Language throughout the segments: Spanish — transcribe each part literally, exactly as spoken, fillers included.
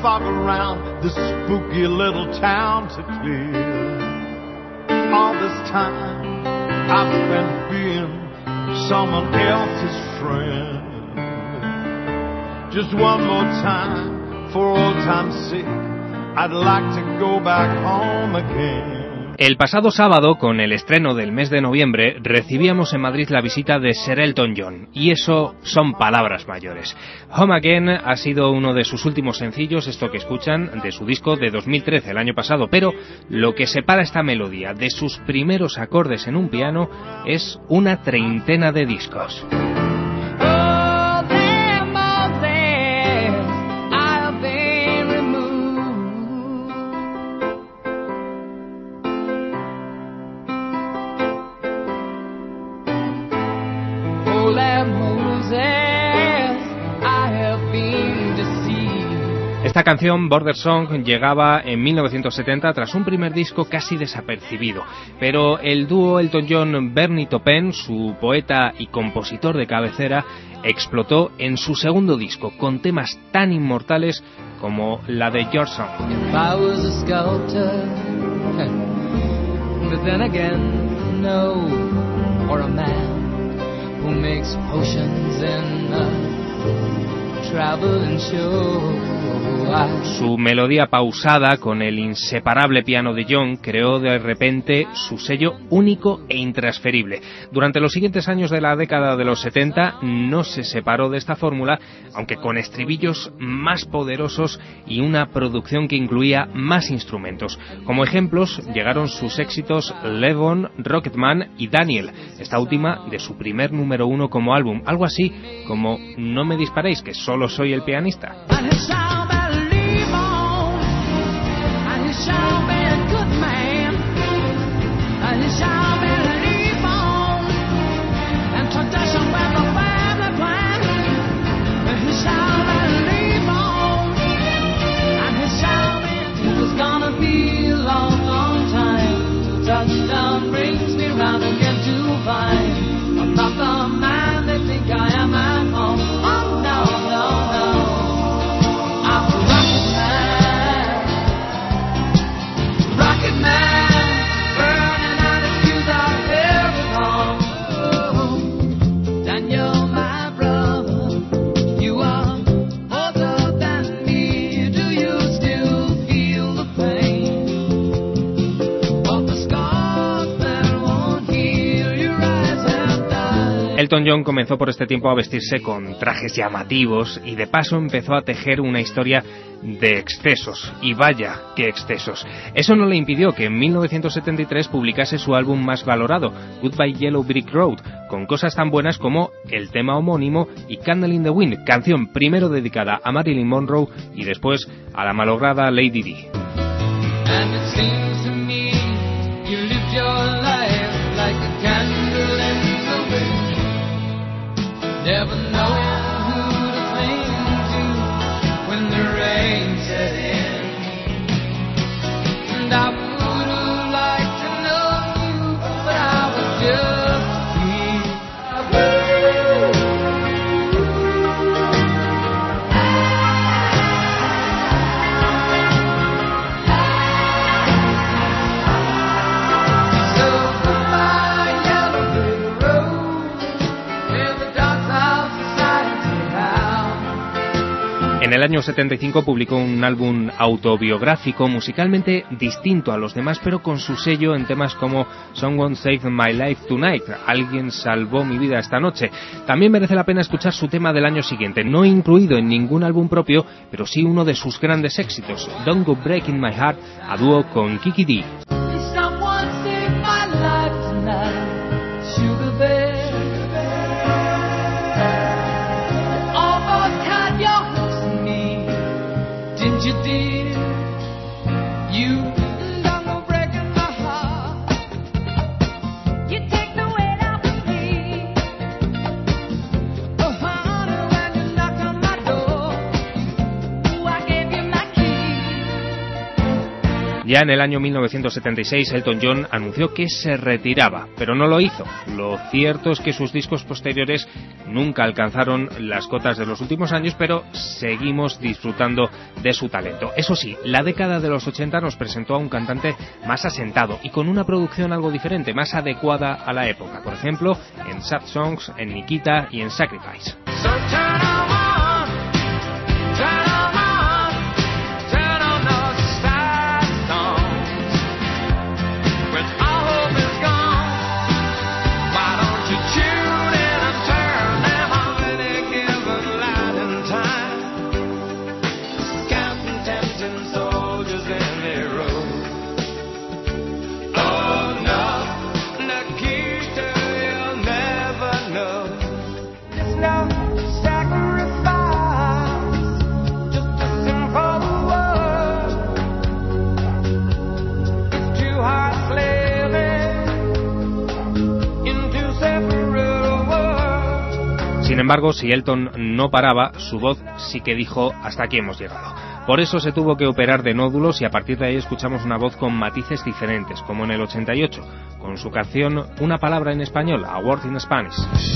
fog around this spooky little town to clear. All this time I've been being someone else's friend. Just one more time, for old time's sake, I'd like to go back home again. El pasado sábado, con el estreno del mes de noviembre, recibíamos en Madrid la visita de Sir Elton John, y eso son palabras mayores. Home Again ha sido uno de sus últimos sencillos, esto que escuchan, de su disco de dos mil trece, el año pasado, pero lo que separa esta melodía de sus primeros acordes en un piano es una treintena de discos. Esta canción, Border Song, llegaba en mil novecientos setenta tras un primer disco casi desapercibido, pero el dúo Elton John-Bernie Taupin, su poeta y compositor de cabecera, explotó en su segundo disco, con temas tan inmortales como la de Your Song. If I was a sculptor, but then again, no, or a man who makes potions in a traveling show. Su melodía pausada, con el inseparable piano de John, creó de repente su sello único e intransferible. Durante los siguientes años de la década de los setenta no se separó de esta fórmula, aunque con estribillos más poderosos y una producción que incluía más instrumentos. Como ejemplos llegaron sus éxitos Levon, Rocketman y Daniel, esta última de su primer número uno como álbum, algo así como No me disparéis, que solo soy el pianista. Elton John comenzó por este tiempo a vestirse con trajes llamativos y de paso empezó a tejer una historia de excesos, y vaya qué excesos. Eso no le impidió que en mil novecientos setenta y tres publicase su álbum más valorado, Goodbye Yellow Brick Road, con cosas tan buenas como el tema homónimo y Candle in the Wind, canción primero dedicada a Marilyn Monroe y después a la malograda Lady Di. And it seems to me you lived your life like a candle in the wind. Never knowing who to cling to when the rain set in. And I would have liked to know you, but I was just En el año setenta y cinco publicó un álbum autobiográfico musicalmente distinto a los demás, pero con su sello en temas como Someone Saved My Life Tonight, Alguien salvó mi vida esta noche. También merece la pena escuchar su tema del año siguiente, no incluido en ningún álbum propio, pero sí uno de sus grandes éxitos, Don't Go Breaking My Heart, a dúo con Kiki Dee. Ya en el año mil novecientos setenta y seis Elton John anunció que se retiraba, pero no lo hizo. Lo cierto es que sus discos posteriores nunca alcanzaron las cotas de los últimos años, pero seguimos disfrutando de su talento. Eso sí, la década de los ochenta nos presentó a un cantante más asentado y con una producción algo diferente, más adecuada a la época. Por ejemplo, en Sad Songs, en Nikita y en Sacrifice. Sin embargo, si Elton no paraba, su voz sí que dijo: hasta aquí hemos llegado. Por eso se tuvo que operar de nódulos y a partir de ahí escuchamos una voz con matices diferentes, como en el ochenta y ocho, con su canción Una palabra en español, A Word in Spanish.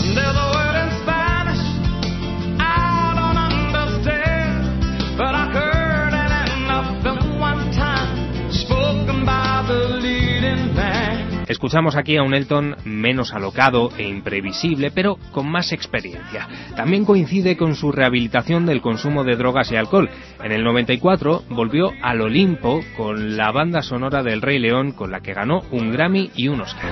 Escuchamos aquí a un Elton menos alocado e imprevisible, pero con más experiencia. También coincide con su rehabilitación del consumo de drogas y alcohol. En el noventa y cuatro volvió al Olimpo con la banda sonora del Rey León, con la que ganó un Grammy y un Oscar.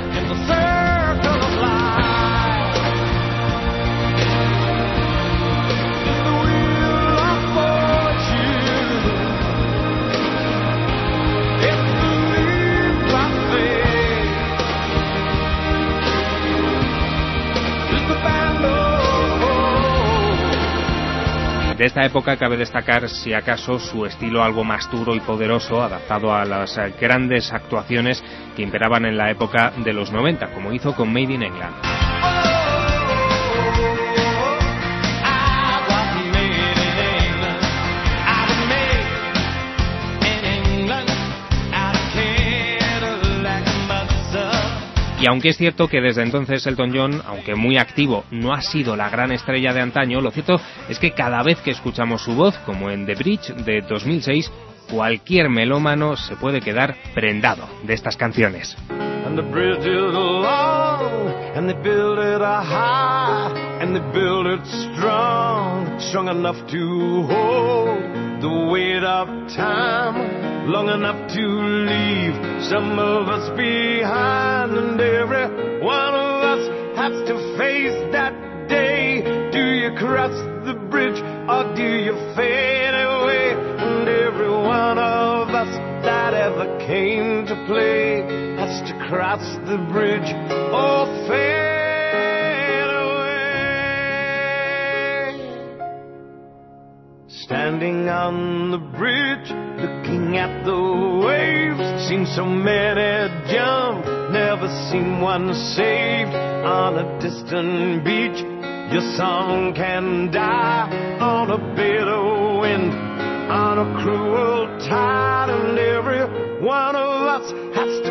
De esta época cabe destacar, si acaso, su estilo algo más duro y poderoso, adaptado a las grandes actuaciones que imperaban en la época de los noventa, como hizo con Made in England. Y aunque es cierto que desde entonces Elton John, aunque muy activo, no ha sido la gran estrella de antaño, lo cierto es que cada vez que escuchamos su voz, como en The Bridge de dos mil seis, cualquier melómano se puede quedar prendado de estas canciones. And the bridge is long, and they build it high, and they build it strong, strong enough to hold the weight of time, long enough to leave some of us behind, and every one of us has to face that day. Do you cross the bridge or do you fade away? And every one of us that ever came to play has to cross the bridge or fade away. Standing on the bridge, looking at the waves, seen so many jump, never seen one saved. On a distant beach, your song can die on a bitter wind, on a cruel tide, and every one of us has